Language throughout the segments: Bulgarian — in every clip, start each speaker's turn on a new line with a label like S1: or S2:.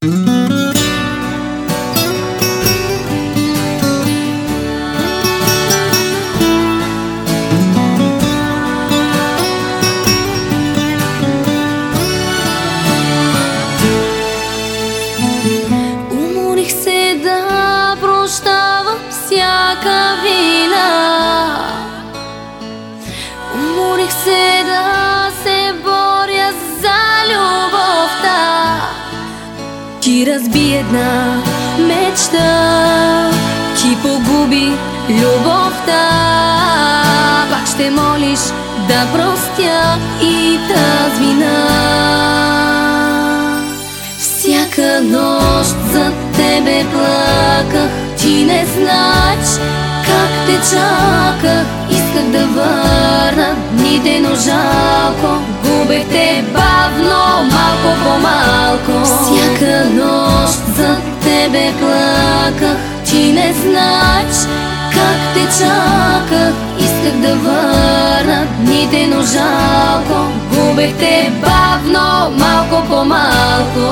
S1: Уморих се да прощавам всяка вина. Уморих се да се боря за любовта. Ти разби една мечта, ти погуби любовта. Пак ще молиш да простя и тази вина. Всяка нощ за тебе плаках, ти не знаеш как те чаках. Исках да върна дните, но жалко, губех те бавно, малко по малко. Всяка нощ за тебе плаках, ти не знаеш как те чаках. Исках да върна дните, но жалко, губех те бавно, малко по малко.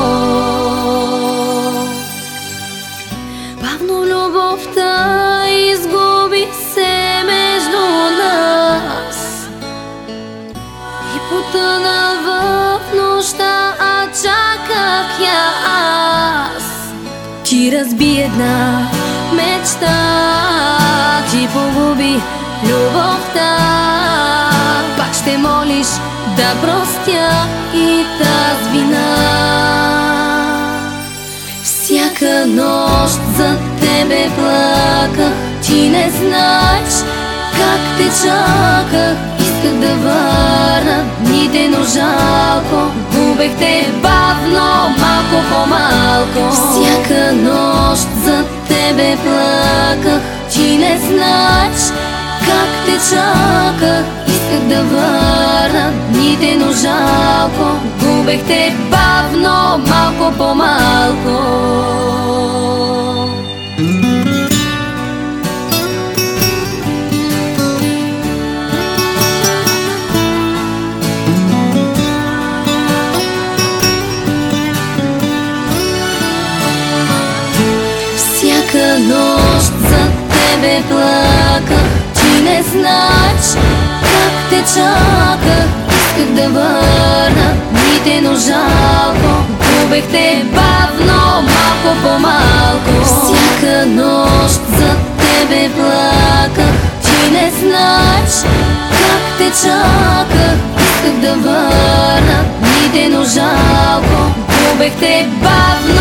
S1: Бавно любовта изгуби се между нас и потъна в нощта, а чаках я аз. Ти разби една мечта, ти погуби любовта. Пак ще молиш да простя и тази вина. Всяка нощ за тебе плаках, ти не знаеш как те чаках. Исках да върна дните, но жалко, губех те бавно, малко по малко. Всяка нощ за тебе плаках, ти не знаеш как те чаках. Исках да върна дните, но жалко, губех те бавно, малко по малко. Всяка нощ за тебе плаках, ти не знаеш как те чаках. Исках да върна дните, но жалко, губех те бавно, малко по малко. Всяка нощ за тебе плаках, ти не знаеш как те чаках. Исках да върна дните, но жалко, губех те бавно,